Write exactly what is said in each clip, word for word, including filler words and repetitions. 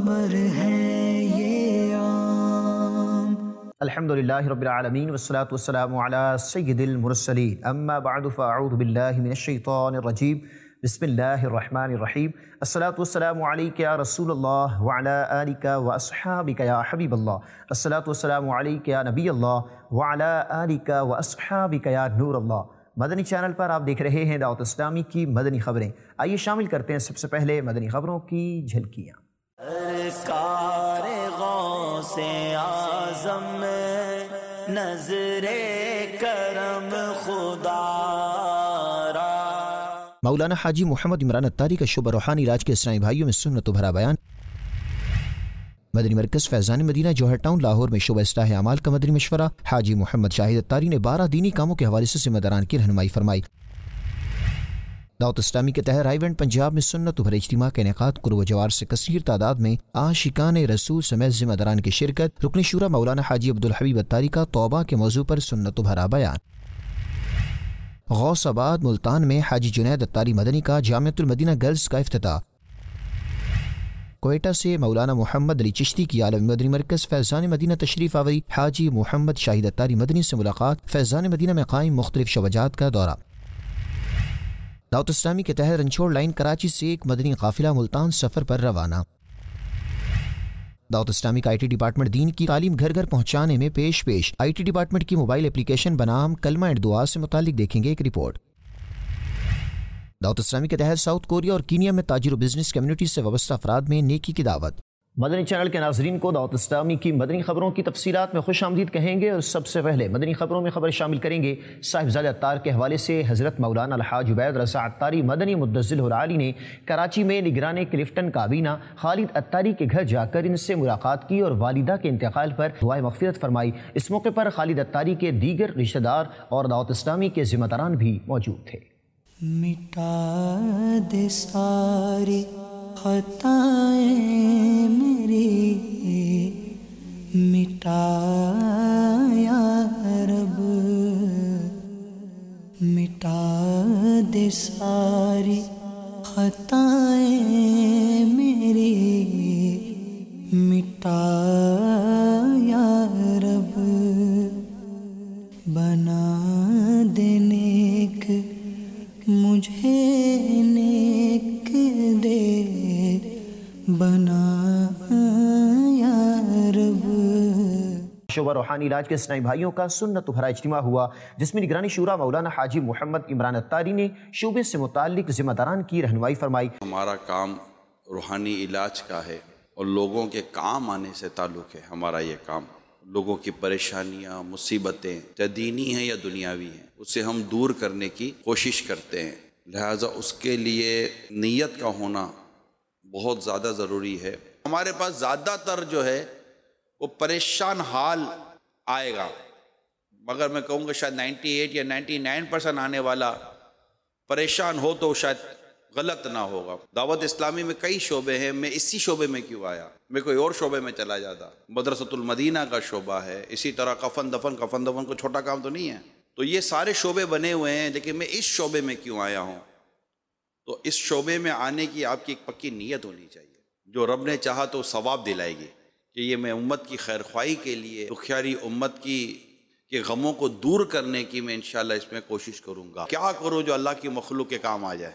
अमर है ये आम। अल्हम्दुलिल्लाहि रब्बिल आलमीन वस्सलातु वस्सलामु अला सय्यिदिल मुरसलीन अम्मा बअदु फ़अऊज़ु बिल्लाहि मिनश शैतानिर रजीम बिस्मिल्लाहिर रहमानिर रहीम अस्सलातु वस्सलामु अलैका या रसूलल्लाह व अला आलिका व अस्हाबिका या हबीबल्लाह अस्सलातु वस्सलामु अलैका या नबीयल्लाह व अला आलिका व अस्हाबिका या नूरल्लाह। मदनी चैनल पर आप देख रहे हैं दावत इस्लामी की मदनी खबरें। आइए शामिल करते हैं सबसे पहले मदनी खबरों की झलकियाँ। सरकारे गौसे आज़म नज़रे करम खुदा। मौलाना हाजी मोहम्मद इमरान अत्तारी का शुभ रूहानी इलाज के इस्लामी भाइयों में सुन्नत भरा बयान। मदनी मरकज़ फैज़ान मदीना जौहर टाउन लाहौर में शुब इस्लाह अमाल का मदनी मशवरा। हाजी मोहम्मद शाहिद अत्तारी ने बारह दीनी कामों के हवाले से ज़िम्मेदारान की रहनुमाई फरमाई। दावत इस्लामी के तहत रायवेंड पंजाब में सुन्नत भरे इज्तिमा का इनेकाद कुर्ब जवार से कसीर तादाद में आशिकान रसूल समेत ज़िम्मेदारान की शिरकत। रुकन शूरा मौलाना हाजी अब्दुल हबीब अत्तारी का तौबा के मौजू पर सुन्नत भरा बयान। गौसाबाद मुल्तान में हाजी जुनैद अत्तारी मदनी का जामिअतुल मदीना गर्ल्स का इफ्तिताह। कोयटा से मौलाना मोहम्मद अली चिश्ती की आलमी मदनी मरकज़ फैज़ान मदीना तशरीफ़ आवरी। हाजी मोहम्मद शाहिद अत्तारी मदनी से मुलाकात। फैज़ान मदीना में कायम मुख्तलिफ शवजात का दौरा। दावत इस्लामी के तहत रंछोड़ लाइन कराची से एक मदनी काफिला मुल्तान सफ़र पर रवाना। दावत इस्लामी का आई टी डिपार्टमेंट दीन की तालीम घर घर पहुँचाने में पेश पेश। आई टी डिपार्टमेंट की मोबाइल एप्लीकेशन बनाम कलमा एंड दुआ से मुतालिक देखेंगे एक रिपोर्ट। दावत इस्लामी के तहत साउथ कोरिया और कीनिया में ताजिर और बिजनेस कम्युनिटी से वाबस्ता अफराद में नेकी की दावत। मदनी चैनल के नाज़रीन को दावत इस्लामी की मदनी खबरों की तफसीलात में खुश आमदीद कहेंगे और सबसे पहले मदनी खबरों में खबर शामिल करेंगे। साहिबजादे अत्तार के हवाले से हज़रत मौलाना अलहाज उबैद रज़ा अत्तारी मदनी मुद्दज़िल आली ने कराची में निगरान क्लिफ्टन काबीना खालिद अत्तारी के घर जाकर इनसे मुलाकात की और वालिदा के इंतकाल पर दुआए मग़फ़िरत फरमाई। इस मौके पर खालिद अत्तारी के दीगर रिश्तेदार और दावत इस्लामी के ज़िम्मेदारान भी मौजूद थे। मिटा दे सारी खताएं मेरी, मिटा या रब, मिटा दे सारी खताएं मेरी, मिटा या रब, बना दे नेक मुझे नेक दे, बना या रब। शुब रूहानी इलाज के इस्लामी भाइयों का सुन्नत भरा इज्तिमा हुआ, जिसमें निगरानी शूरा मौलाना हाजी मोहम्मद इमरान अत्तारी ने शूबे से मुताल्लिक ज़िम्मेदारान की रहनुमाई फरमाई। हमारा काम रूहानी इलाज का है और लोगों के काम आने से ताल्लुक़ है। हमारा ये काम लोगों की परेशानियाँ मुसीबतें चाहे दीनी हैं या दुनियावी हैं उससे हम दूर करने की कोशिश करते हैं। लिहाजा उसके लिए नीयत का होना बहुत ज़्यादा ज़रूरी है। हमारे पास ज़्यादातर जो है वो परेशान हाल आएगा, मगर मैं कहूँगा शायद अट्ठानवे या निन्यानवे परसेंट आने वाला परेशान हो तो शायद गलत ना होगा। दावत इस्लामी में कई शोबे हैं, मैं इसी शोबे में क्यों आया, मैं कोई और शोबे में चला जाता। मदरसतुल मदीना का शोबा है, इसी तरह कफन दफन, कफन दफन को छोटा काम तो नहीं है। तो ये सारे शोबे बने हुए हैं, लेकिन मैं इस शोबे में क्यों आया हूँ। तो इस शोबे में आने की आपकी एक पक्की नीयत होनी चाहिए, जो रब ने चाहा तो सवाब दिलाएगी कि ये मैं उम्मत की खैर ख्वाही के लिए, दुखियारी उम्मत की के गमों को दूर करने की मैं इंशाअल्लाह इसमें कोशिश करूँगा। क्या करूँ जो अल्लाह की मखलूक के काम आ जाए,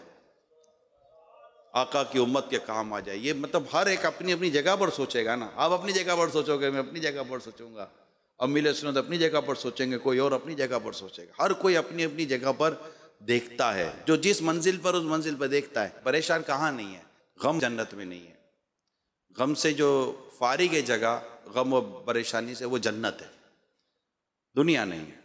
आका की उम्मत के काम आ जाए। ये मतलब हर एक अपनी अपनी जगह पर सोचेगा ना। आप अपनी जगह पर सोचोगे, मैं अपनी जगह पर सोचूंगा, अमील सुन्नत अपनी जगह पर सोचेंगे, कोई और अपनी जगह पर सोचेगा। हर कोई अपनी अपनी जगह पर देखता है, जो जिस मंजिल पर उस मंजिल पर देखता है। परेशान कहाँ नहीं है, गम जन्नत में नहीं है। गम से जो फारिग है जगह, गम और परेशानी से, वो जन्नत है, दुनिया नहीं है।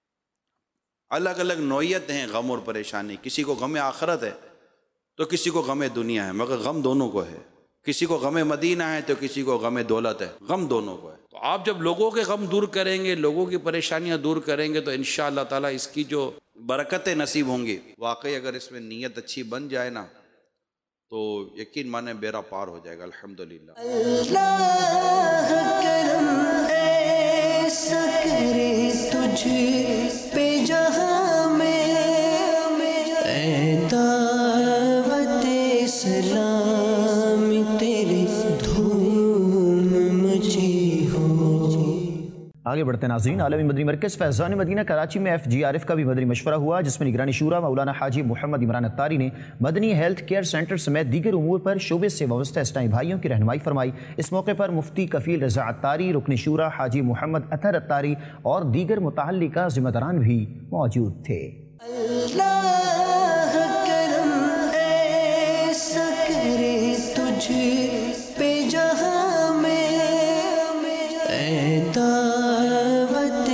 अलग अलग नौइयत हैं गम और परेशानी। किसी को गम आखरत है तो किसी को गम दुनिया है, मगर गम दोनों को है। किसी को गम मदीना है तो किसी को गम दौलत है, गम दोनों को है। तो आप जब लोगों के गम दूर करेंगे, लोगों की परेशानियां दूर करेंगे, तो इंशाअल्लाह ताला इसकी जो बरकतें नसीब होंगी, वाकई अगर इसमें नीयत अच्छी बन जाए ना, तो यकीन माने बेड़ा पार हो जाएगा। अल्हम्दुलिल्लाह। अल्लाह करम ऐसा करे तुझ पे जहां में, दावत सलाम तेरी धूम آگے بڑھتے ہیں ناظرین. عالمی مدنی مرکز فیضان مدینہ کراچی میں ایف جی آر ایف کا بھی مدنی مشورہ ہوا، جس میں نگرانی شورا مولانا حاجی محمد عمران اتاری نے مدنی ہیلتھ کیئر سینٹر سمیت دیگر امور پر شعبے سے وابستہ اسلامی بھائیوں کی رہنمائی فرمائی. اس موقع پر مفتی کفیل رضا اتاری، رکن شورا حاجی محمد اطہر اتاری اور دیگر متعلقہ ذمہ داران بھی موجود تھے. اللہ کرم ایسا کرے تجھ پہ جہاں میں، اے دعوت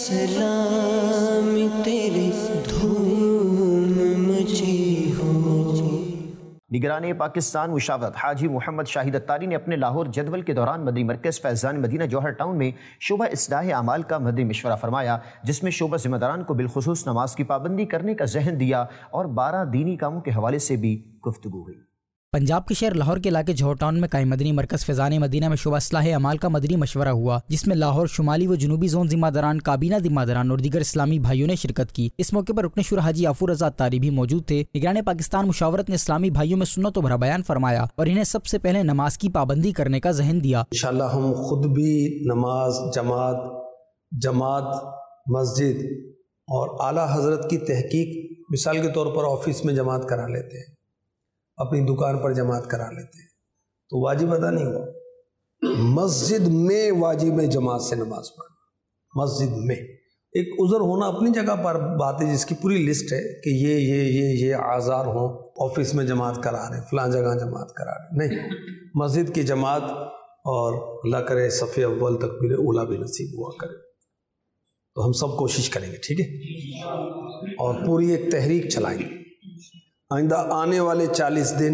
اسلام تیری دھوم مچی ہو. نگران پاکستان مشاورت حاجی محمد شاہد اتاری نے اپنے لاہور جدول کے دوران مدنی مرکز فیضان مدینہ جوہر ٹاؤن میں شعبہ اصلاح اعمال کا مدنی مشورہ فرمایا، جس میں شعبہ ذمہ داران کو بالخصوص نماز کی پابندی کرنے کا ذہن دیا اور بارہ دینی کاموں کے حوالے سے بھی گفتگو ہوئی. پنجاب کے شہر لاہور کے علاقے جوہر ٹاؤن میں قائم مدنی مرکز فیضان مدینہ میں شعبہ اصلاح اعمال کا مدنی مشورہ ہوا، جس میں لاہور شمالی و جنوبی زون ذمہ داران، کابینہ ذمہ داران اور دیگر اسلامی بھائیوں نے شرکت کی. اس موقع پر رکن شورا حاجی عفو رضا اتاری بھی موجود تھے. نگران پاکستان مشاورت نے اسلامی بھائیوں میں سنت و بھرا بیان فرمایا اور انہیں سب سے پہلے نماز کی پابندی کرنے کا ذہن دیا. انشاءاللہ ہم خود بھی نماز جماعت جماعت مسجد اور اعلیٰ حضرت کی تحقیق مثال کے طور پر آفس میں جماعت کرا لیتے ہیں، اپنی دکان پر جماعت کرا لیتے ہیں، تو واجب ادا نہیں ہوا. مسجد میں واجب ہے جماعت سے نماز پڑھنا. مسجد میں ایک عذر ہونا اپنی جگہ پر بات ہے، جس کی پوری لسٹ ہے کہ یہ یہ یہ یہ آزار ہوں، آفس میں جماعت کرا رہے ہیں، فلاں جگہ جماعت کرا رہے ہیں. نہیں، مسجد کی جماعت، اور اللہ کرے صف اول تکبیر اولا بھی نصیب ہوا کرے. تو ہم سب کوشش کریں گے، ٹھیک ہے، اور پوری ایک تحریک چلائیں گے. آئندہ آنے والے چالیس دن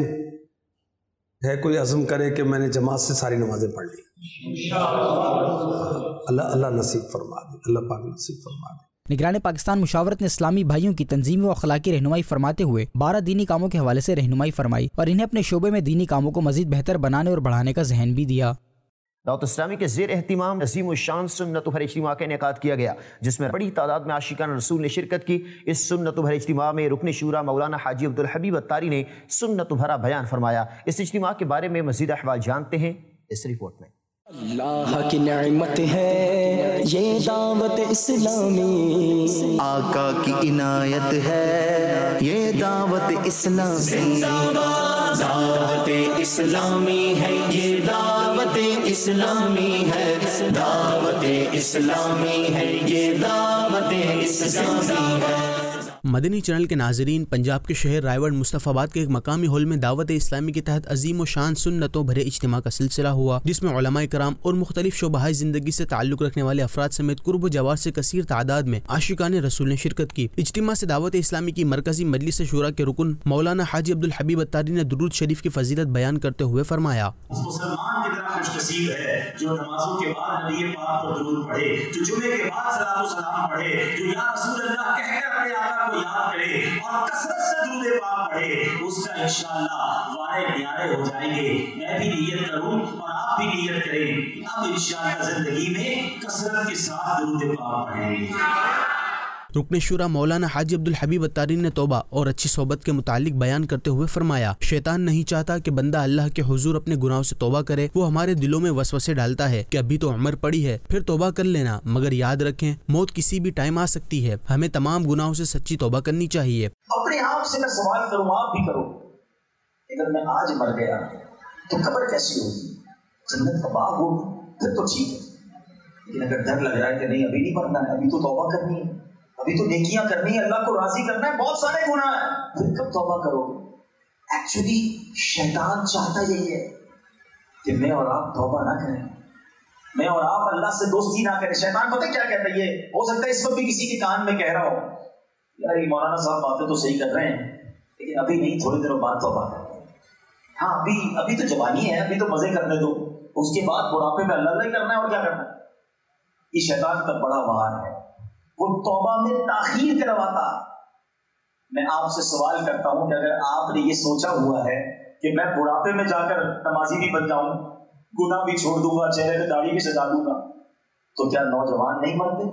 ہے کوئی عزم کرے کہ میں نے جماعت سے ساری نمازیں پڑھ لی، اللہ اللہ نصیب فرما دے، اللہ پاک نصیب فرما دے. نگران پاکستان مشاورت نے اسلامی بھائیوں کی تنظیمی و اخلاقی رہنمائی فرماتے ہوئے بارہ دینی کاموں کے حوالے سے رہنمائی فرمائی اور انہیں اپنے شعبے میں دینی کاموں کو مزید بہتر بنانے اور بڑھانے کا ذہن بھی دیا. دعوت اسلامی کے زیر اہتمام عظیم الشان سنت بھر اجتماع کا انعقاد کیا گیا، جس میں بڑی تعداد میں عاشقان رسول نے شرکت کی. اس سنت بھر اجتماع میں رکن شورا مولانا حاجی عبدالحبیب اتاری نے سنت بھرا بیان فرمایا. اس اجتماع کے بارے میں مزید احوال جانتے ہیں اس رپورٹ میں. اللہ کی نعمت ہے یہ دعوت اسلامی، آقا کی عنایت ہے یہ دعوت اسلامی، دعوت اسلامی ہے یہ دعوت اسلامی ہے، دعوت اسلامی ہے یہ دعوت اسلامی ہے. مدنی چینل کے ناظرین، پنجاب کے شہر رائے گڑھ مصطفی آباد کے ایک مقامی ہال میں دعوت اسلامی کے تحت عظیم و شان سنتوں بھرے اجتماع کا سلسلہ ہوا، جس میں علماء کرام اور مختلف شعبۂ زندگی سے تعلق رکھنے والے افراد سمیت قرب و جوار سے کثیر تعداد میں عاشقان رسول نے شرکت کی. اجتماع سے دعوت اسلامی کی مرکزی مجلس شورا کے رکن مولانا حاجی عبدالحبیب اتاری نے درود شریف کی فضیلت بیان کرتے ہوئے فرمایا، مسلمان کی طرح خوش نصیب ہے جو نمازوں کے بعد نبی پاک پر درود پڑھے، جو جمعے کے بعد صلاۃ و سلام پڑھے، جو یا رسول اللہ کہہ کر اپنے آقا کو یاد کرے اور کثرت سے درود پاک پڑھے، اس کا انشاءاللہ وارے نیارے ہو جائیں گے. میں بھی نیت کروں اور آپ بھی نیت کریں، اب انشاءاللہ زندگی میں کثرت کے ساتھ درود پاک پڑھیں گے. رکن شورا مولانا حاجی عبدالحبیب اتاری نے توبہ اور اچھی صحبت کے متعلق بیان کرتے ہوئے فرمایا، شیطان نہیں چاہتا کہ بندہ اللہ کے حضور اپنے گناہوں سے توبہ کرے. وہ ہمارے دلوں میں وسوسے ڈالتا ہے کہ ابھی تو عمر پڑی ہے، پھر توبہ کر لینا، مگر یاد رکھیں موت کسی بھی ٹائم آ سکتی ہے. ہمیں تمام گناہوں سے سچی توبہ کرنی چاہیے. اپنے آپ سے میں سوال کروں، آپ بھی کرو، اگر میں آج مر گیا تو قبر کیسی ہوگی؟ جنت کا باغ ہوگی، پھر تو ٹھیک ہے. لیکن اگر ڈر لگ رہا ہے کہ نہیں ابھی نہیں مرنا ہے، ابھی تو توبہ کرنی ہے، ابھی تو نیکیاں کرنی ہے، اللہ کو راضی کرنا ہے، بہت سارے گناہ ہیں، پھر کب توبہ کرو گے؟ ایکچولی شیطان چاہتا یہی ہے کہ میں اور آپ توبہ نہ کریں، میں اور آپ اللہ سے دوستی نہ کریں. شیطان پتہ کیا کہتا ہے؟ یہ ہو سکتا ہے اس وقت بھی کسی کے کان میں کہہ رہا ہو، یار یہ مولانا صاحب باتیں تو صحیح کر رہے ہیں لیکن ابھی نہیں، تھوڑے دنوں بعد توبہ کریں. ہاں ابھی ابھی تو جوانی ہے، ابھی تو مزے کرنے دو، اس کے بعد بڑھاپے میں اللہ اللہ کرنا ہے اور کیا کرنا ہے. یہ شیطان کا بڑا وار ہے، وہ توبہ میں تاخیر کرواتا. میں آپ سے سوال کرتا ہوں کہ اگر آپ نے یہ سوچا ہوا ہے کہ میں بڑھاپے میں جا کر نمازی بھی بن جاؤں، گناہ بھی چھوڑ دوں گا، چہرے پہ داڑھی بھی سجا دوں گا، تو کیا نوجوان نہیں مرتے؟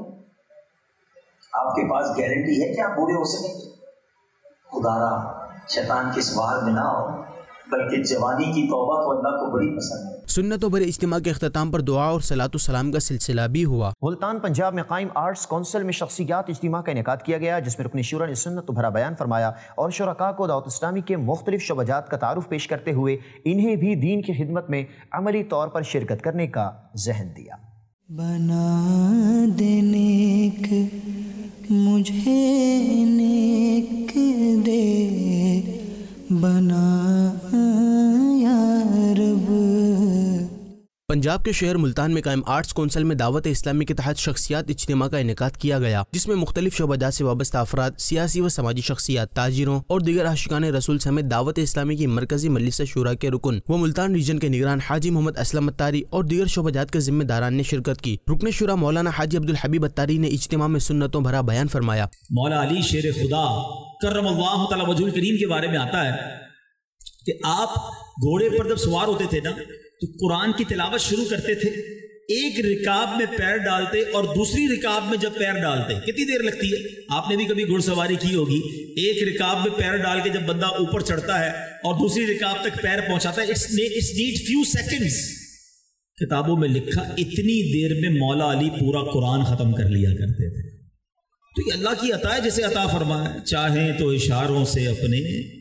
آپ کے پاس گارنٹی ہے کہ آپ بوڑھے ہو سکیں گے؟ خدا را شیطان کے سوال میں نہ ہو. بلکہ جوانی کی توبہ تو اللہ کو بڑی پسند ہے۔ سنتوں بھرے اجتماع کے اختتام پر دعا اور صلاۃ السلام کا سلسلہ بھی ہوا۔ ملتان پنجاب میں قائم آرٹس کونسل میں شخصیات اجتماع کا انعقاد کیا گیا، جس میں رکن شورا نے سنت بھرا بیان فرمایا اور شرکاء کو دعوت اسلامی کے مختلف شعبات کا تعارف پیش کرتے ہوئے انہیں بھی دین کی خدمت میں عملی طور پر شرکت کرنے کا ذہن دیا۔ بنا دے نیک مجھے نیک دے بنا یا رب۔ پنجاب کے شہر ملتان میں قائم آرٹس کونسل میں دعوت اسلامی کے تحت شخصیات اجتماع کا انعقاد کیا گیا، جس میں مختلف شعبات سے وابستہ افراد، سیاسی و سماجی شخصیات، تاجروں اور دیگر عاشقان رسول سمیت دعوت اسلامی کی مرکزی مجلس شورا کے رکن و ملتان ریجن کے نگران حاجی محمد اسلم اتاری اور دیگر شعبات کے ذمہ داران نے شرکت کی۔ رکن شورا مولانا حاجی عبدالحبیب اتاری نے اجتماع میں سنتوں بھرا بیان فرمایا۔ مولا علی شیر خدا کرم اللہ تعالی وجہ الکریم کے بارے میں آتا ہے کہ آپ گھوڑے پر جب سوار ہوتے تھے نا تو قرآن کی تلاوت شروع کرتے تھے، ایک رکاب میں پیر ڈالتے اور دوسری رکاب میں جب پیر ڈالتے کتنی دیر لگتی ہے؟ آپ نے بھی کبھی گھڑ سواری کی ہوگی، ایک رکاب میں پیر ڈال کے جب بندہ اوپر چڑھتا ہے اور دوسری رکاب تک پیر پہنچاتا ہے، اٹس نیڈ فیو سیکنڈز۔ کتابوں میں لکھا اتنی دیر میں مولا علی پورا قرآن ختم کر لیا کرتے تھے۔ تو یہ اللہ کی عطا ہے جسے عطا فرمایا، چاہیں تو اشاروں سے اپنے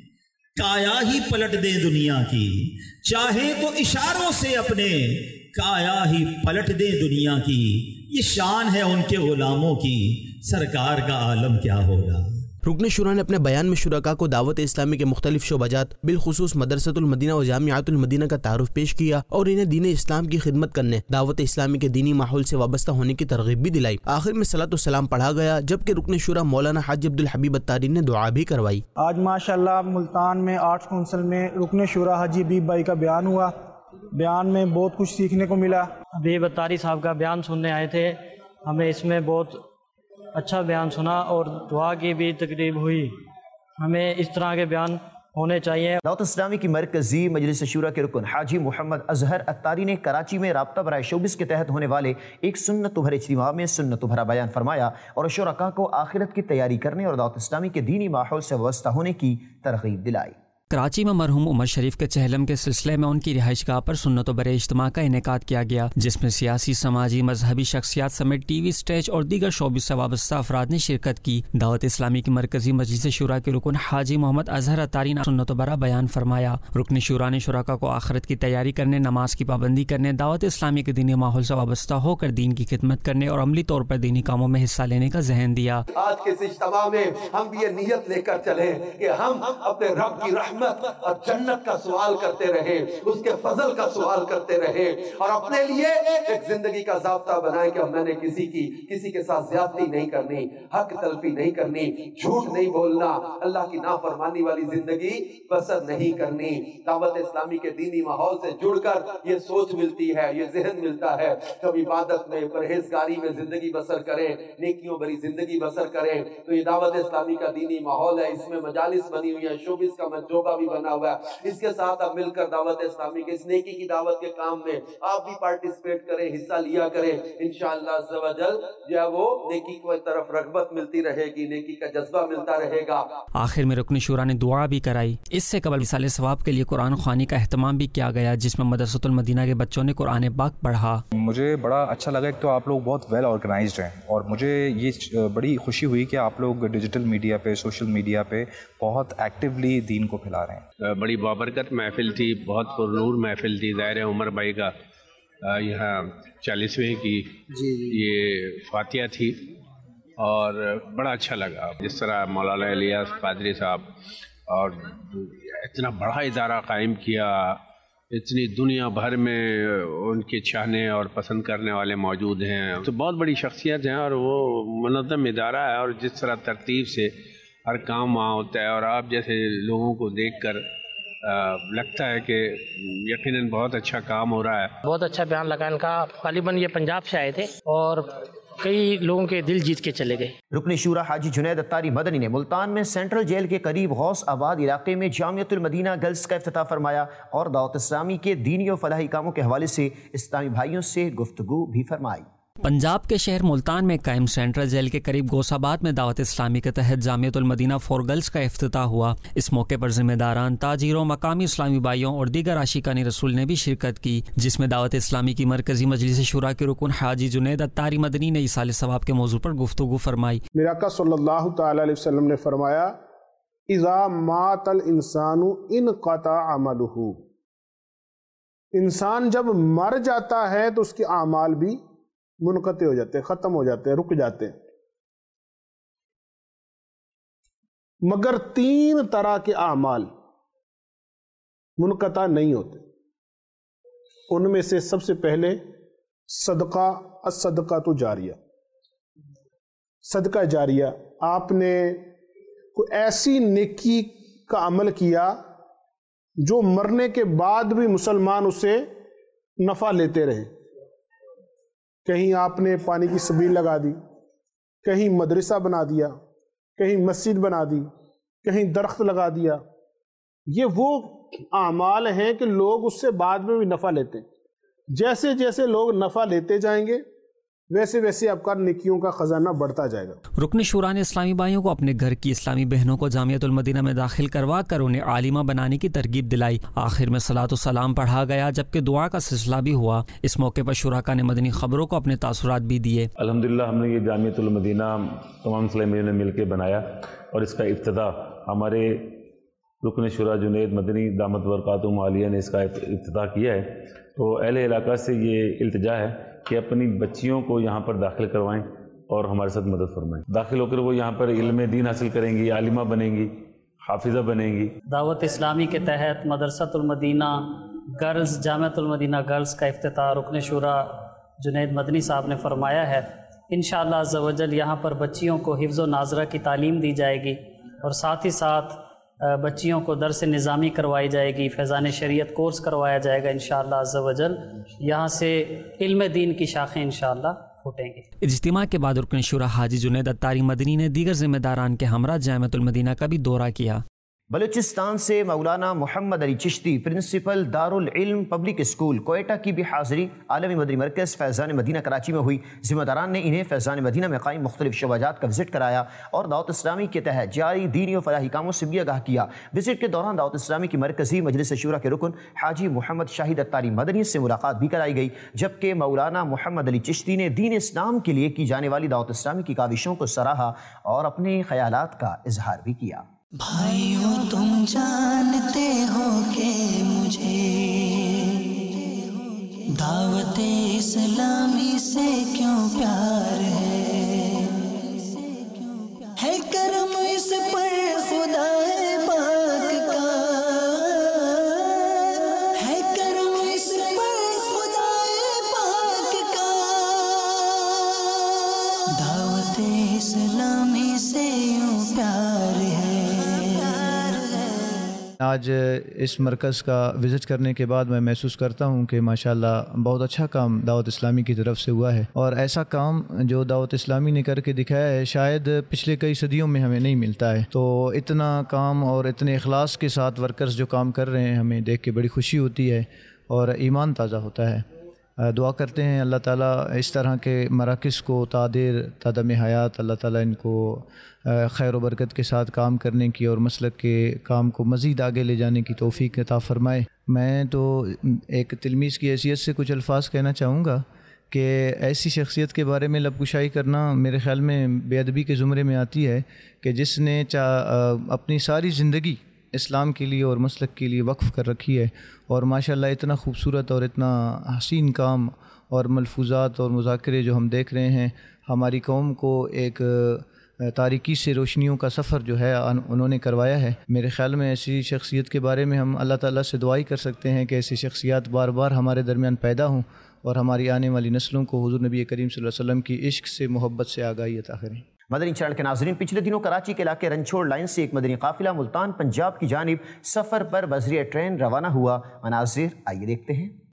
کایا ہی پلٹ دیں دنیا کی، چاہیں تو اشاروں سے اپنے کایا ہی پلٹ دیں دنیا کی، یہ شان ہے ان کے غلاموں کی، سرکار کا عالم کیا ہوگا۔ رکن شورا نے اپنے بیان میں شرکاء کو دعوت اسلامی کے مختلف شعبات بالخصوص مدرسۃ المدینہ و جامعۃ المدینہ کا تعارف پیش کیا اور انہیں دین اسلام کی خدمت کرنے، دعوت اسلامی کے دینی ماحول سے وابستہ ہونے کی ترغیب بھی دلائی۔ آخر میں صلاۃ السلام پڑھا گیا، جبکہ رکن شورا مولانا حاجی عبدالحبیب اتاری نے دعا بھی کروائی۔ آج ماشاءاللہ ملتان میں آرٹس کونسل میں رکن شورا حاجی حبیب بھائی کا بیان ہوا، بیان میں بہت کچھ سیکھنے کو ملا۔ حبیب اتاری صاحب کا بیان سننے آئے تھے، ہمیں اس میں بہت اچھا بیان سنا اور دعا کی بھی تقریب ہوئی۔ ہمیں اس طرح کے بیان ہونے چاہیے۔ دعوت اسلامی کی مرکزی مجلس شورا کے رکن حاجی محمد اظہر اتاری نے کراچی میں رابطہ برائے شوبز کے تحت ہونے والے ایک سنت بھرے اجتماع میں سنت بھرا بیان فرمایا اور شرکاء کو آخرت کی تیاری کرنے اور دعوت اسلامی کے دینی ماحول سے وابستہ ہونے کی ترغیب دلائی۔ کراچی میں مرحوم عمر شریف کے چہلم کے سلسلے میں ان کی رہائش گاہ پر سنت و برے اجتماع کا انعقاد کیا گیا، جس میں سیاسی، سماجی، مذہبی شخصیات سمیت ٹی وی اسٹیج اور دیگر شعبوں سے وابستہ افراد نے شرکت کی۔ دعوت اسلامی کی مرکزی مجلس شورا کے رکن حاجی محمد اظہر اتاری نے سنت و برا بیان فرمایا۔ رکن شورا نے شرکاء کو آخرت کی تیاری کرنے، نماز کی پابندی کرنے، دعوت اسلامی کے دینی ماحول سے وابستہ ہو کر دین کی خدمت کرنے اور عملی طور پر دینی کاموں میں حصہ لینے کا ذہن دیا۔ آج کے اس اجتماع میں ہم بھی یہ نیت لے کر چلیں کہ ہم اپنے رب کی رحمت اور جنت کا سوال کرتے رہے، اس کے فضل کا سوال کرتے رہے اور اپنے لیے ایک زندگی کا ضابطہ بنائیں کہ میں نے کسی کی کسی کے ساتھ زیادتی نہیں کرنی، حق تلفی نہیں کرنی، جھوٹ نہیں بولنا، اللہ کی نافرمانی والی زندگی بسر نہیں کرنی۔ دعوت اسلامی کے دینی ماحول سے جڑ کر یہ سوچ ملتی ہے، یہ ذہن ملتا ہے کہ ہم عبادت میں، پرہیزگاری میں زندگی بسر کریں، نیکیوں بری زندگی بسر کریں۔ تو یہ دعوت اسلامی کا دینی ماحول ہے، اس میں مجالس بنی ہوئی ہیں، شوبز کا منصوبہ بھی بنا ہوا ہے۔ اس کے ساتھ اب مل کر دعوت اسلامی کے اس نیکی کی دعوت کے کام میں آپ بھی پارٹیسپیٹ کریں، حصہ لیا کریں۔ انشاءاللہ عز و جل جو ہے وہ نیکی کی طرف رغبت ملتی رہے گی، نیکی کا جذبہ ملتا رہے گا۔ آخر میں رکن شورا نے دعا بھی کرائی۔ اس سے قبل وصال ثواب کے لیے قرآن خوانی کا اہتمام بھی کیا گیا، جس میں مدرسۃ المدینہ کے بچوں نے قرآن پاک پڑھا۔ مجھے بڑا اچھا لگا کہ تو آپ لوگ بہت ویل آرگنائزڈ ہیں اور مجھے یہ بڑی خوشی ہوئی کہ آپ لوگ ڈیجیٹل میڈیا پہ، سوشل میڈیا پہ بہت ایکٹیولی دین کو پھیلا رہے ہیں۔ بڑی بابرکت محفل تھی، بہت پرنور محفل تھی۔ ظاہر عمر بھائی کا یہاں چالیسویں کی یہ فاتحہ تھی اور بڑا اچھا لگا جس طرح مولانا الیاس قادری صاحب اور اتنا بڑا ادارہ قائم کیا، اتنی دنیا بھر میں ان کے چاہنے اور پسند کرنے والے موجود ہیں، تو بہت بڑی شخصیت ہیں اور وہ منظم ادارہ ہے اور جس طرح ترتیب سے ہر کام وہاں ہوتا ہے اور آپ جیسے لوگوں کو دیکھ کر لگتا ہے کہ یقیناً بہت اچھا کام ہو رہا ہے۔ بہت اچھا بیان لگا ان کا۔ غالباً یہ پنجاب سے آئے تھے اور کئی لوگوں کے دل جیت کے چلے گئے۔ رکن شورا حاجی جنید اتاری مدنی نے ملتان میں سینٹرل جیل کے قریب غوث آباد علاقے میں جامعۃ المدینہ گرلز کا افتتاح فرمایا اور دعوت اسلامی کے دینی و فلاحی کاموں کے حوالے سے اسلامی بھائیوں سے گفتگو بھی فرمائی۔ پنجاب کے شہر ملتان میں قائم سینٹرل جیل کے قریب گوساباد میں دعوت اسلامی کے تحت جامعۃ المدینہ فار گرلز کا افتتاح ہوا۔ اس موقع پر ذمہ داران، تاجروں، مقامی اسلامی بھائیوں اور دیگر عاشقان رسول نے بھی شرکت کی، جس میں دعوت اسلامی کی مرکزی مجلس شورا کے رکن حاجی جنید اتاری مدنی نے ایصال ثواب کے موضوع پر گفتگو فرمائی۔ میرے آقا صلی اللہ تعالی علیہ وسلم نے فرمایا اذا مات الانسان انقطع عملہ، انسان جب مر جاتا ہے تو اس کے اعمال بھی منقطع ہو جاتے ہیں، ختم ہو جاتے ہیں، رک جاتے ہیں، مگر تین طرح کے اعمال منقطع نہیں ہوتے۔ ان میں سے سب سے پہلے صدقہ، الصدقہ جاریہ، صدقہ جاریہ، آپ نے کوئی ایسی نیکی کا عمل کیا جو مرنے کے بعد بھی مسلمان اسے نفع لیتے رہے۔ کہیں آپ نے پانی کی سبیل لگا دی، کہیں مدرسہ بنا دیا، کہیں مسجد بنا دی، کہیں درخت لگا دیا۔ یہ وہ اعمال ہیں کہ لوگ اس سے بعد میں بھی نفع لیتے ہیں۔ جیسے جیسے لوگ نفع لیتے جائیں گے ویسے ویسے آپ کا نیکیوں کا خزانہ بڑھتا جائے گا۔ رکن شورا نے اسلامی بھائیوں کو اپنے گھر کی اسلامی بہنوں کو جامعۃ المدینہ میں داخل کروا کر انہیں عالمہ بنانے کی ترغیب دلائی۔ آخر میں صلاۃ و سلام پڑھا گیا جبکہ دعا کا سلسلہ بھی ہوا۔ اس موقع پر شرکاء نے مدنی خبروں کو اپنے تاثرات بھی دیے۔ الحمدللہ ہم نے یہ جامعۃ المدینہ تمام اسلامیوں نے مل کے بنایا اور اس کا افتتاح ہمارے رکن شورا جنید مدنی دامت برکاتہم عالیہ نے اس کا افتتاح کیا ہے۔ تو اہل علاقہ سے یہ التجا ہے کہ اپنی بچیوں کو یہاں پر داخل کروائیں اور ہمارے ساتھ مدد فرمائیں۔ داخل ہو کر وہ یہاں پر علم دین حاصل کریں گی، عالمہ بنیں گی، حافظہ بنیں گی۔ دعوت اسلامی کے تحت مدرسۃ المدینہ گرلز، جامعۃ المدینہ گرلز کا افتتاح رکن شورا جنید مدنی صاحب نے فرمایا ہے۔ انشاءاللہ عز و جل یہاں پر بچیوں کو حفظ و ناظرہ کی تعلیم دی جائے گی اور ساتھ ہی ساتھ بچیوں کو درس نظامی کروائی جائے گی، فیضان شریعت کورس کروایا جائے گا انشاءاللہ عز و جل۔ یہاں سے علم دین کی شاخیں انشاءاللہ پھوٹیں گی۔ اجتماع کے بعد رکن شورا حاجی جنید اتاری مدنی نے دیگر ذمہ داران کے ہمراہ جامعۃ المدینہ کا بھی دورہ کیا۔ بلوچستان سے Maulana Muhammad Ali Chishti principal Darul Ilm public school Quetta کی بھی حاضری عالمی مدنی مرکز فیضان مدینہ کراچی میں ہوئی۔ ذمہ داران نے انہیں فیضان مدینہ میں قائم مختلف شعبہ جات کا وزٹ کرایا اور دعوت اسلامی کے تحت جاری دینی و فلاحی کاموں سے بھی آگاہ کیا۔ وزٹ کے دوران دعوت اسلامی کی مرکزی مجلس شورا کے رکن حاجی محمد شاہد اتاری مدنی سے ملاقات بھی کرائی گئی، جبکہ مولانا محمد علی چشتی نے دین اسلام کے لیے کی جانے والی دعوت اسلامی کی کاوشوں کو سراہا اور اپنے خیالات کا اظہار بھی کیا۔ بھائیوں تم جانتے ہو کہ مجھے دعوت اسلامی سے کیوں پیار ہے، ہے کرم اس پر خدا پاک کا، ہے کرم اس پر خدا پاک کا، دعوت اسلامی سے یوں پیار ہے۔ آج اس مرکز کا وزٹ کرنے کے بعد میں محسوس کرتا ہوں کہ ماشاءاللہ بہت اچھا کام دعوت اسلامی کی طرف سے ہوا ہے، اور ایسا کام جو دعوت اسلامی نے کر کے دکھایا ہے شاید پچھلے کئی صدیوں میں ہمیں نہیں ملتا ہے۔ تو اتنا کام اور اتنے اخلاص کے ساتھ ورکرز جو کام کر رہے ہیں ہمیں دیکھ کے بڑی خوشی ہوتی ہے اور ایمان تازہ ہوتا ہے۔ دعا کرتے ہیں اللہ تعالیٰ اس طرح کے مراکز کو تعدیر تدم حیات اللہ تعالیٰ ان کو خیر و برکت کے ساتھ کام کرنے کی اور مسلک کے کام کو مزید آگے لے جانے کی توفیق عطا فرمائے۔ میں تو ایک تلمیذ کی حیثیت سے کچھ الفاظ کہنا چاہوں گا کہ ایسی شخصیت کے بارے میں لب کشائی کرنا میرے خیال میں بے ادبی کے زمرے میں آتی ہے کہ جس نے اپنی ساری زندگی اسلام کے لیے اور مسلک کے لیے وقف کر رکھی ہے، اور ماشاءاللہ اتنا خوبصورت اور اتنا حسین کام اور ملفوظات اور مذاکرے جو ہم دیکھ رہے ہیں، ہماری قوم کو ایک تاریکی سے روشنیوں کا سفر جو ہے انہوں نے کروایا ہے۔ میرے خیال میں ایسی شخصیت کے بارے میں ہم اللہ تعالیٰ سے دعائی کر سکتے ہیں کہ ایسی شخصیات بار بار ہمارے درمیان پیدا ہوں اور ہماری آنے والی نسلوں کو حضور نبی کریم صلی اللہ علیہ وسلم کی عشق سے، محبت سے آگاہی عطا کریں۔ مدنی چینل کے ناظرین، پچھلے دنوں کراچی کے علاقے رنچھوڑ لائن سے ایک مدنی قافلہ ملتان پنجاب کی جانب سفر پر بذریعہ ٹرین روانہ ہوا۔ مناظر آئیے دیکھتے ہیں۔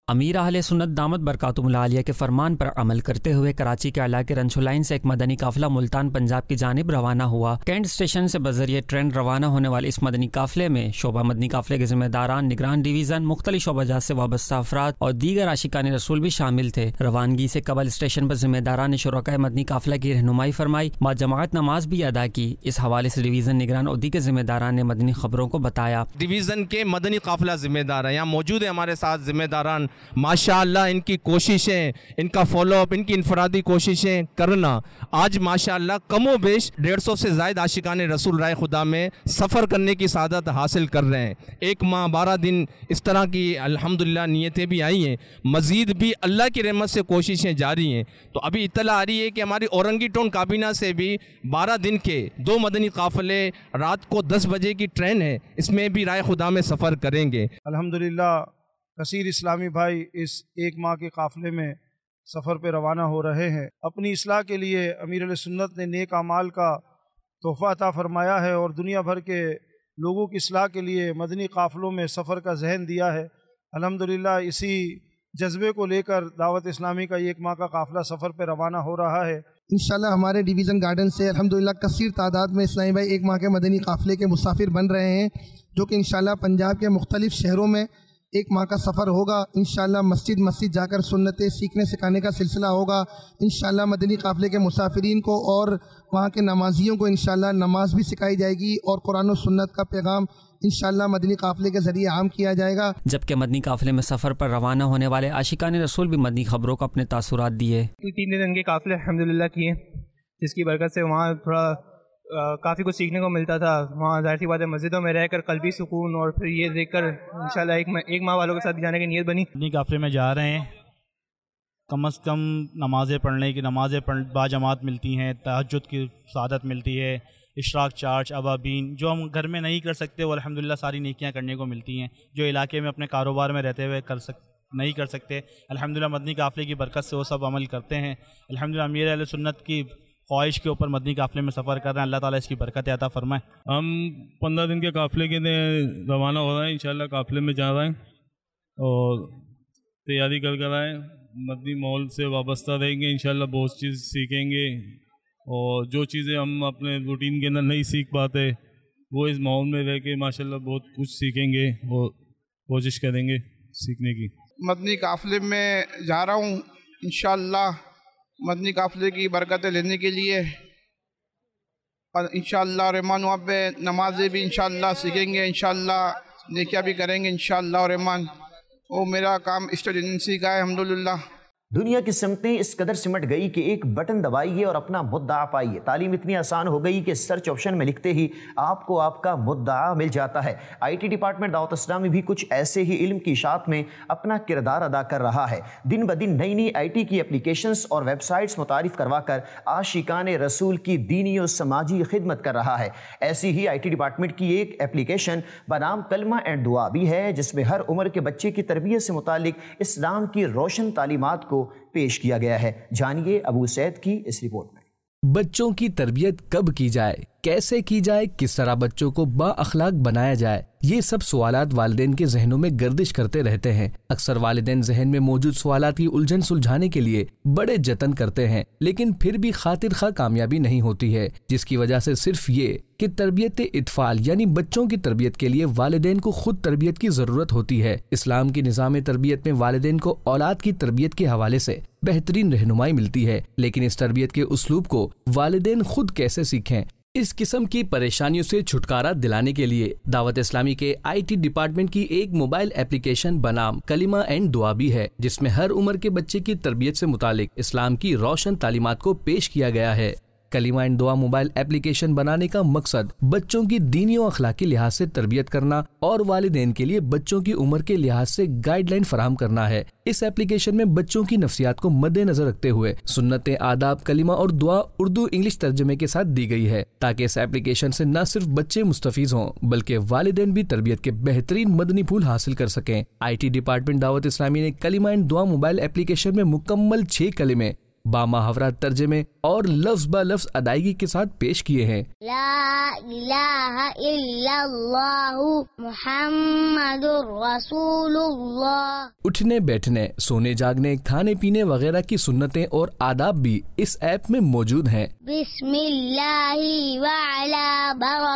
امیر اہل سنت دامت برکاتہم العالیہ کے فرمان پر عمل کرتے ہوئے کراچی کے علاقے رنچو لائن سے ایک مدنی قافلہ ملتان پنجاب کی جانب روانہ ہوا۔ کینٹ اسٹیشن سے بذریعہ ٹرین روانہ ہونے والے اس مدنی قافلے میں شعبہ مدنی قافلے کے ذمہ داران، نگران ڈویژن، مختلف شعبہ جات سے وابستہ افراد اور دیگر عاشقان رسول بھی شامل تھے۔ روانگی سے قبل اسٹیشن پر ذمہ داران نے شرکاء مدنی قافلہ کی رہنمائی فرمائی، با جماعت نماز بھی ادا کی۔ اس حوالے سے ڈویژن، نگران اور دیگر ذمہ داران نے مدنی خبروں کو بتایا۔ ڈویژن کے مدنی قافلہ ذمہ دار ہیں، یہاں موجود ہیں ہمارے ساتھ ذمہ داران، ماشاءاللہ ان کی کوششیں، ان کا فالو اپ، ان کی انفرادی کوششیں کرنا آج ماشاءاللہ کم و بیش ڈیڑھ سو سے زائد عاشقان رسول رائے خدا میں سفر کرنے کی سعادت حاصل کر رہے ہیں۔ ایک ماہ بارہ دن اس طرح کی الحمدللہ نیتیں بھی آئی ہیں، مزید بھی اللہ کی رحمت سے کوششیں جاری ہیں۔ تو ابھی اطلاع آ رہی ہے کہ ہماری اورنگی ٹون کابینہ سے بھی بارہ دن کے دو مدنی قافلے رات کو دس بجے کی ٹرین ہے، اس میں بھی رائے خدا میں سفر کریں گے۔ الحمدللہ کثیر اسلامی بھائی اس ایک ماہ کے قافلے میں سفر پہ روانہ ہو رہے ہیں۔ اپنی اصلاح کے لیے امیر علیہ سنت نے نیک اعمال کا تحفہ عطا فرمایا ہے اور دنیا بھر کے لوگوں کی اصلاح کے لیے مدنی قافلوں میں سفر کا ذہن دیا ہے۔ الحمدللہ اسی جذبے کو لے کر دعوت اسلامی کا ایک ماہ کا قافلہ سفر پہ روانہ ہو رہا ہے۔ انشاءاللہ ہمارے ڈویژن گارڈن سے الحمدللہ کثیر تعداد میں اسلامی بھائی ایک ماہ کے مدنی قافلے کے مسافر بن رہے ہیں، جو کہ انشاءاللہ پنجاب کے مختلف شہروں میں ایک ماہ کا سفر ہوگا۔ انشاءاللہ مسجد مسجد جا کر سنتیں سیکھنے سکھانے کا سلسلہ ہوگا۔ انشاءاللہ مدنی قافلے کے مسافرین کو اور وہاں کے نمازیوں کو انشاءاللہ نماز بھی سکھائی جائے گی اور قرآن و سنت کا پیغام انشاءاللہ مدنی قافلے کے ذریعے عام کیا جائے گا۔ جبکہ مدنی قافلے میں سفر پر روانہ ہونے والے عاشقان رسول بھی مدنی خبروں کو اپنے تاثرات دیے۔ تین دن کے قافلے الحمدللہ کیے، جس کی برکت سے وہاں تھوڑا کافی کچھ سیکھنے کو ملتا تھا۔ وہاں ظاہر سی بات ہے مسجدوں میں رہ کر قلبی سکون اور پھر یہ دیکھ کر انشاءاللہ ایک ایک ماہ والوں کے ساتھ جانے کی نیت بنی۔ مدنی قافلے میں جا رہے ہیں، کم از کم نمازیں پڑھنے کی نمازیں پڑھ با جماعت ملتی ہیں، تہجد کی سعادت ملتی ہے، اشراق چارج، ابابین، جو ہم گھر میں نہیں کر سکتے وہ الحمدللہ ساری نیکیاں کرنے کو ملتی ہیں، جو علاقے میں اپنے کاروبار میں رہتے ہوئے کر سک نہیں کر سکتے الحمدللہ مدنی قافلے کی برکت سے وہ سب عمل کرتے ہیں۔ الحمدللہ امیر اہل سنت کی خواہش کے اوپر مدنی قافلے میں سفر کر رہے ہیں، اللہ تعالیٰ اس کی برکت عطا فرمائے۔ ہم پندرہ دن کے قافلے کے لیے روانہ ہو رہے ہیں، انشاءاللہ قافلے میں جا رہے ہیں اور تیاری کر کر آئے، مدنی ماحول سے وابستہ رہیں گے، انشاءاللہ بہت چیز سیکھیں گے اور جو چیزیں ہم اپنے روٹین کے اندر نہیں سیکھ پاتے وہ اس ماحول میں رہ کے ماشاءاللہ بہت کچھ سیکھیں گے اور کوشش کریں گے سیکھنے کی۔ مدنی قافلے میں جا رہا ہوں انشاءاللہ مدنی قافلے کی برکتیں لینے کے لیے، اور انشاءاللہ رحمان وہاں پہ نمازیں بھی انشاءاللہ سیکھیں گے، انشاءاللہ نیکیاں بھی کریں گے انشاءاللہ رحمان۔ وہ میرا کام اسٹیٹ ایجنسی کا ہے الحمدللہ۔ دنیا کی سمتیں اس قدر سمٹ گئی کہ ایک بٹن دبائیے اور اپنا مدعا پائیے۔ تعلیم اتنی آسان ہو گئی کہ سرچ آپشن میں لکھتے ہی آپ کو آپ کا مدعا مل جاتا ہے۔ آئی ٹی ڈپارٹمنٹ دعوت اسلامی بھی کچھ ایسے ہی علم کی اشاعت میں اپنا کردار ادا کر رہا ہے۔ دن بدن نئی نئی آئی ٹی کی اپلیکیشنز اور ویب سائٹس متعارف کروا کر عاشقان رسول کی دینی و سماجی خدمت کر رہا ہے۔ ایسی ہی آئی ٹی ڈپارٹمنٹ کی ایک اپلیکیشن بنام کلمہ اینڈ دعا بھی ہے، جس میں ہر عمر کے بچے کی تربیت سے متعلق اسلام کی روشن تعلیمات کو پیش کیا گیا ہے۔ جانیے ابو سعید کی اس رپورٹ میں۔ بچوں کی تربیت کب کی جائے، کیسے کی جائے، کس طرح بچوں کو با اخلاق بنایا جائے، یہ سب سوالات والدین کے ذہنوں میں گردش کرتے رہتے ہیں۔ اکثر والدین ذہن میں موجود سوالات کی الجھن سلجھانے کے لیے بڑے جتن کرتے ہیں، لیکن پھر بھی خاطر خواہ کامیابی نہیں ہوتی ہے، جس کی وجہ سے صرف یہ کہ تربیت اطفال یعنی بچوں کی تربیت کے لیے والدین کو خود تربیت کی ضرورت ہوتی ہے۔ اسلام کی نظام تربیت میں والدین کو اولاد کی تربیت کے حوالے سے بہترین رہنمائی ملتی ہے، لیکن اس تربیت کے اسلوب کو والدین خود کیسے سیکھیں؟ اس قسم کی پریشانیوں سے چھٹکارا دلانے کے لیے دعوت اسلامی کے آئی ٹی ڈپارٹمنٹ کی ایک موبائل ایپلیکیشن بنام کلمہ اینڈ دعا بھی ہے، جس میں ہر عمر کے بچے کی تربیت سے متعلق اسلام کی روشن تعلیمات کو پیش کیا گیا ہے۔ کلمہ اینڈ دعا موبائل ایپلیکیشن بنانے کا مقصد بچوں کی دینی و اخلاقی لحاظ سے تربیت کرنا اور والدین کے لیے بچوں کی عمر کے لحاظ سے گائیڈ لائن فراہم کرنا ہے۔ اس ایپلیکیشن میں بچوں کی نفسیات کو مد نظر رکھتے ہوئے سنت، آداب، کلمہ اور دعا اردو انگلش ترجمے کے ساتھ دی گئی ہے، تاکہ اس ایپلیکیشن سے نہ صرف بچے مستفیض ہوں بلکہ والدین بھی تربیت کے بہترین مدنی پھول حاصل کر سکیں۔ آئی ٹی ڈپارٹمنٹ دعوت اسلامی نے کلمہ اینڈ دعا موبائل ایپلیکیشن میں مکمل چھ کلمے बामुहावरा तर्जमे और लफ्ज ब लफ्ज अदायगी के साथ पेश किए हैं। ला इलाहा इल्लल्लाहु मुहम्मदुर रसूलुल्लाह। उठने बैठने, सोने जागने, खाने पीने वगैरह की सुन्नतें और आदाब भी इस ऐप में मौजूद हैं। बिस्मिल्लाहि व अला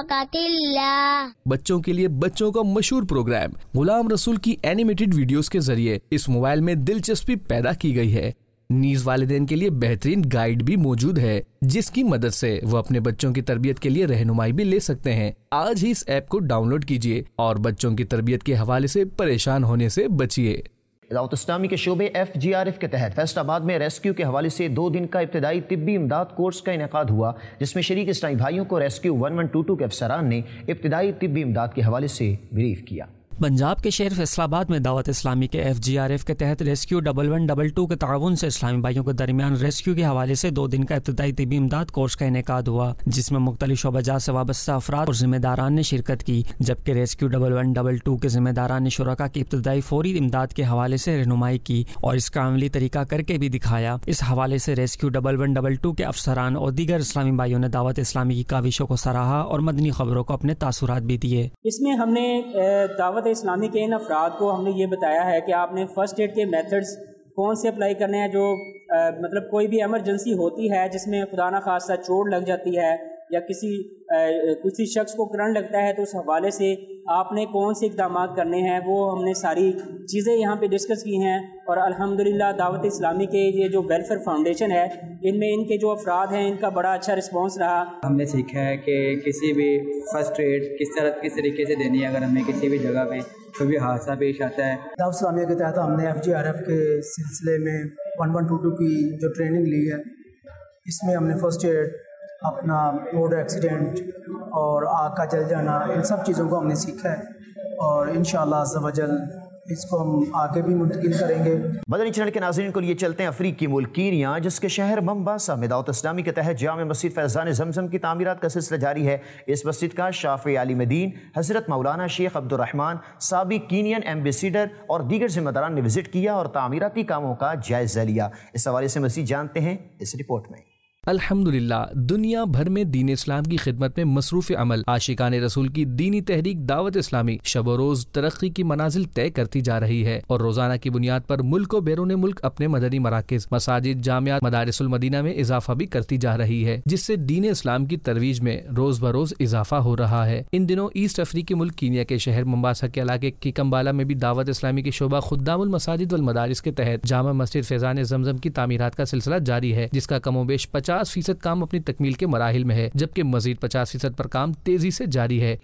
बरकतिल्लाह। बच्चों के लिए बच्चों का मशहूर प्रोग्राम गुलाम रसूल की एनिमेटेड वीडियोस के जरिए इस मोबाइल में दिलचस्पी पैदा की गई है। नीज वालिदैन के लिए बेहतरीन गाइड भी मौजूद है, जिसकी मदद से वो अपने बच्चों की तरबियत के लिए रहनुमाई भी ले सकते हैं। आज ही इस ऐप को डाउनलोड कीजिए और बच्चों की तरबियत के हवाले से परेशान होने से बचिए। दावत इस्लामी के शोबे एफ जी आर एफ के तहत फैसलाबाद में रेस्क्यू के हवाले से दो दिन का इब्तदाई तिब्बी इमदाद कोर्स का इनेकाद हुआ, जिसमें शरीक इस्लामी भाइयों को rescue one one two two के अफसरान ने इब्तदाई तिब्बी इमदाद के हवाले से ब्रीफ किया। पंजाब के शहर फैसलाबाद में दावत इस्लामी के एफ जी आर एफ के तहत rescue double one double two के ताउन से इस्लामी भाइयों के दरमियान रेस्क्यू के हवाले से दो दिन का इब्तदाई तिब्बी इमदाद कोर्स का इनेकाद हुआ, जिसमें मुख्तलिफ शोबाजात से वाबस्ता अफराद और जिम्मेदारान ने शिरकत की। जबकि rescue double one double two के जिम्मेदारान ने शुरका की इब्तदाई फौरी इमदाद के हवाले से रहनुमाई की और इसका अमली तरीका करके भी दिखाया। इस हवाले से rescue double one double two के अफसरान और दीगर इस्लामी भाइयों ने दावत इस्लामी की काविशों को सराहा और मदनी खबरों को अपने तासुरात भी दिए। इसमें हमने दावत इस्लामी के इन अफराद को हमने ये बताया है कि आपने फ़र्स्ट एड के मेथड्स कौन से अप्लाई करने हैं। जो आ, मतलब कोई भी एमरजेंसी होती है जिसमें खुदा ना खास्ता चोट लग जाती है या किसी आ, किसी शख्स को करंट लगता है, तो उस हवाले से आपने कौन से इक़दाम करने हैं, वो हमने सारी चीज़ें यहाँ पे डिस्कस की हैं। और अल्हम्दुलिल्लाह दावत इस्लामी के ये जो वेलफेयर फाउंडेशन है, इनमें इनके जो अफराद हैं इनका बड़ा अच्छा रिस्पॉन्स रहा। हमने सीखा है कि किसी भी फर्स्ट एड किस तरह किस तरीके से देनी है अगर हमें किसी भी जगह पे कोई भी हादसा पेश आता है। दावत इस्लामिया के तहत हमने एफ जी आर एफ के सिलसिले में वन वन टू टू की जो ट्रेनिंग ली है, इसमें हमने फर्स्ट एड, अपना रोड एक्सीडेंट और आग का जल जाना, इन सब चीज़ों को हमने सीखा है और इंशाअल्लाह अज़्ज़ व जल इसको हम आगे भी मुंतकिल करेंगे। मदनी चैनल के नाज़रीन को लिए चलते हैं अफ्रीकी मुल्क कीनिया, जिसके शहर मोम्बासा में दावत इस्लामी के तहत जामे मस्जिद फैज़ान ज़मज़म की तामीरात का सिलसिला जारी है। इस मस्जिद का शाफ़ी आलिम दीन हज़रत मौलाना शेख अब्दुर्रहमान, साबिक़ कीनियन एम्बेसडर और दीगर ज़िम्मेदारान ने विज़िट किया और तामीराती कामों का जायज़ा लिया। इस हवाले से मज़ीद जानते हैं इस रिपोर्ट में। अल्हम्दुलिल्लाह, दुनिया भर में दीन इस्लाम की खिदमत में मसरूफ़ अमल आशिकान रसूल की दीनी तहरीक दावत इस्लामी शब रोज़ तरक्की की मनाजिल तय करती जा रही है और रोज़ाना की बुनियाद पर मुल्क और बैरून मुल्क अपने मदनी मराकिज़, मसाजिद, जामियात, मदारिसुल मदीना में इजाफा भी करती जा रही है, जिससे दीन इस्लाम की तरवीज में रोज़ बरोज़ इजाफा हो रहा है। इन दिनों ईस्ट अफ्रीकी मुल्क कीनिया के शहर मोम्बासा के इलाके किकम्बाला में भी दावत इस्लामी के शोबा खुद्दामुल मसाजिद वल मदारिस के तहत जामा मस्जिद फैज़ान ज़मज़म की तामीरात का सिलसिला जारी है, जिसका कमोबेश पचास फीसद काम अपनी तकमील के मराहिल में है, जबकि मजीद पचास फीसद पर काम तेजी से जारी है।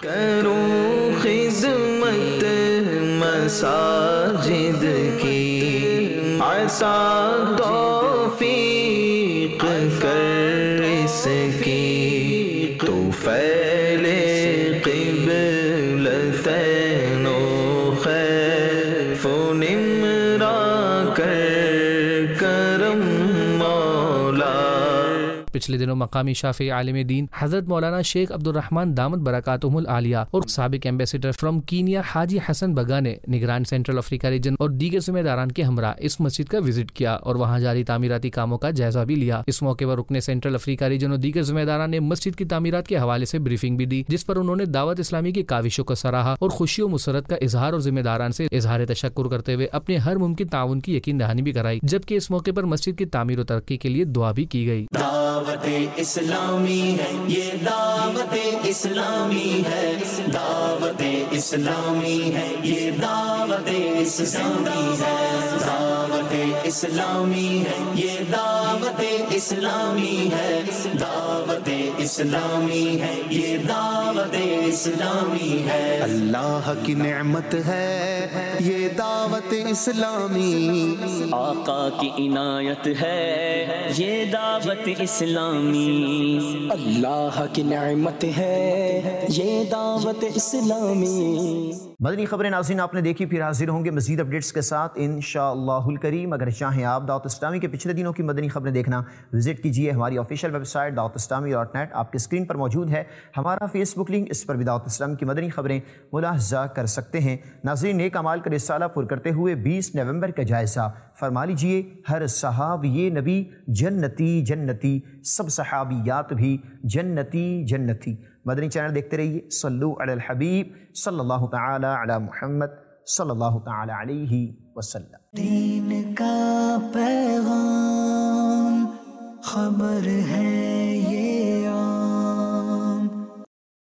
करूं खिदमत मसाजिद की, आसा तौफीक कर इसकी, तो फैले क़िबलतैन खैफ निमरा कर करम मौला। पिछले दिनों मकामी शाफ़ी आलिम दीन हज़रत मौलाना शेख अब्दुर्रहमान दामद बरकातुहुल आलिया और साबिक ambassador from Kenya Haji Hassan Baga ने निगरान सेंट्रल अफ्रीका रीजन और दीगर जिम्मेदारान के हमरा इस मस्जिद का विजिट किया और वहाँ जारी तामीराती कामों का जायजा भी लिया। इस मौके पर रुकने सेंट्रल अफ्रीका रीजन और दीगर जिम्मेदारान ने मस्जिद की तामीरात के हवाले से ब्रीफिंग भी दी, जिस पर उन्होंने दावत इस्लामी की काविशों को सराहा और खुशी और मुसरत का इजहार और जिम्मेदारान से इजहार तशक्कुर करते हुए अपने हर मुमकिन ताउन की यकीन दहानी भी कराई। जबकि इस मौके पर मस्जिद की तामीर और तरक्की के लिए दुआ भी की गई। दावत इस्लामी है ये, दावत इस्लामी है, दावत इस्लामी है ये, दावत इस्लामी है, दावत इस्लामी है ये, दावत इस्लामी है, दावत इस्लामी है ये, दावत इस्लामी है। अल्लाह की नेमत है ये दावत इस्लामी, आका की इनायत है ये दावत इस्लामी, अल्लाह की नेमत है ये दावत इस्लामी। मदनी खबरें नाज़रीन आपने देखी, फिर हाजिर होंगे मज़ीद अपडेट्स के साथ इंशाअल्लाहुल करीम। अगर चाहें आप दावत इस्लामी के पिछले दिनों की मदनी खबरें देखना, विजिट कीजिए हमारी official website Dawat Islami dot net, आपकी स्क्रीन पर मौजूद है हमारा फेसबुक लिंक, इस पर भी दावत इस्लामी की मदनी खबरें मुलाहज़ा कर सकते हैं। नाज़रीन, नेक अमाल का रिसाला पुर करते हुए बीस नवंबर का जायज़ा فرما لیجئے ہر صحابی نبی جنتی جنتی، سب صحابیات بھی جنتی جنتی۔ مدنی چینل دیکھتے رہیے، صلو علی الحبیب صلی اللہ تعالی علی محمد صلی اللہ تعالی علیہ وسلم۔ دین کا پیغام خبر ہے یہ